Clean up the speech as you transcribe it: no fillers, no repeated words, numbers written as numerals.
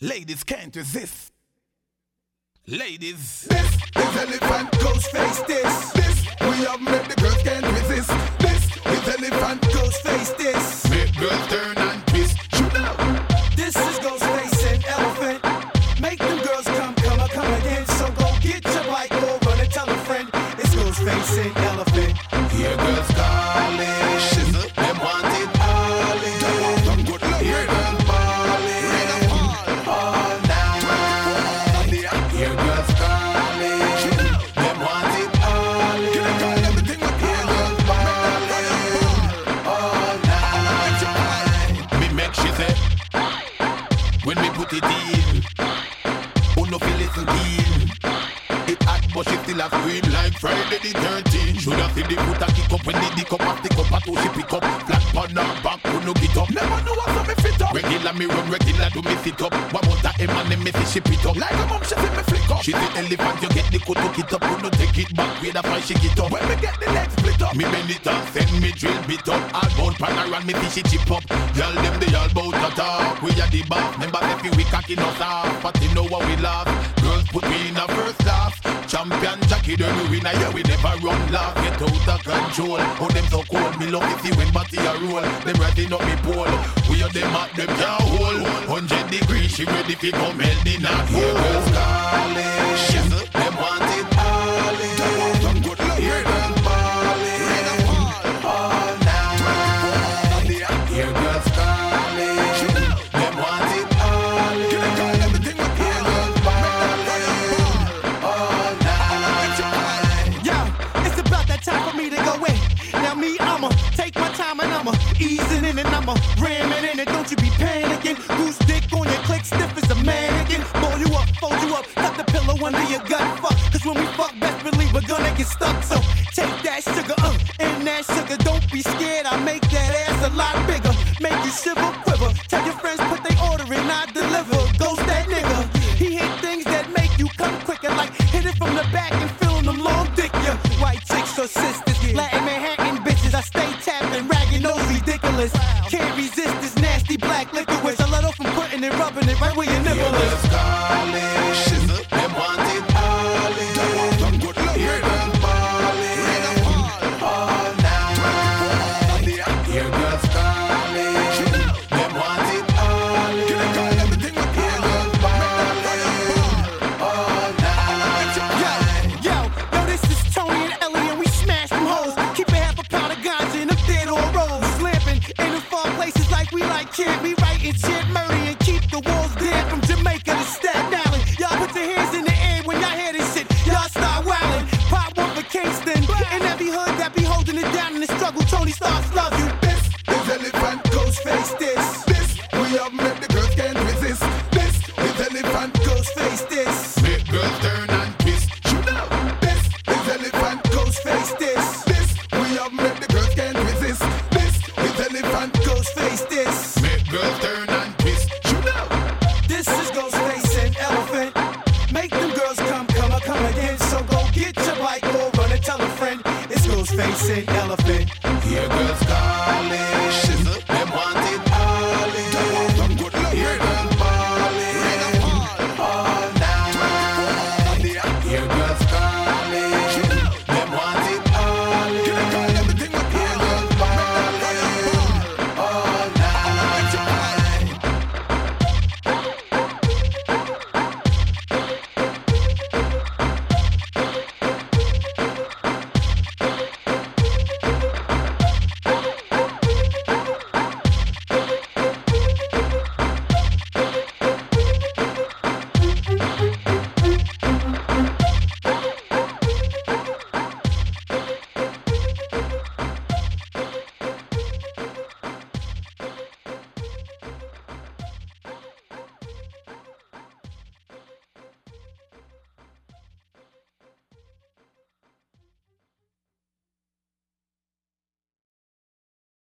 Ladies can't resist. Ladies. This is Elephant Ghostface. This we have made the girls can't resist. This is Elephant Ghostface. This make girls turn and twist. Shoot out. This is Ghostface and Elephant. Make them girls come again. So go get your bike, go run and tell a friend. It's Ghostface and Elephant. Hear girls calling, shizzle, them want it all in. Hear girls bawling, all night. Hear girls calling, them want it all in. Hear girls bawling, all night. Me make she say, when me put it in, who no feel listen keen. It hot but she still a scream like Friday the 13th. Shoulda feel the foot a kick up when the dick up off the cup a two she pick up. Flat on her back who no get up. Never know what's me fit up. Regular me run, regular do me sit up. One more time and me see she pit up. Like a mom she see me flick up. She the elephant you get the coat to get up. Who no take it back with a fight she get up. When me get the legs split up, me bend it and send me drill bit up. All bout pan around me see she chip up. Y'all them they all bout attack. We are the boss. Remember if we cocky us off, but you know what we laugh. Girls put me in a first class. Champion Jackie, the new winner, yeah, we never run laugh. Get out of control. Oh, them so cold, me love to see when body a roll. Them riding up me pole. We are them at them can't hold. 100 degrees, she ready to come held in a hole. Hear girls calling, shizzle, them want it all in. Hear girls bawling, all night. Hear girls calling, them want it all in. Hear girls bawling, all night. Yo, it's about that time for me to go in. Now me, I'ma take my time and I'ma ease it in and I'ma ram it in it. Don't you be panicking. Goose dick on your click, stiff as a mannequin. Blow you up, fold you up, tuck the pillow under your gut. Fuck, cause when we fuck, best believe we're gonna get stuck. So take that sugar, and that sugar. Don't be scared, I make that ass a lot bigger. Make you shiver, quiver. Tell your friends put they order in, I deliver. Ghost that nigga. He hit things that make you come quicker. Like hit it from the back and feeling them long dick, yeah. White chicks or sisters, Latin Manhattan bitches. I stay tapping, ragging, those ridiculous. Can't resist this nasty black liquor, which I let off from putting it, rubbing it right where your nipple Hear is. girls calling, shizzle.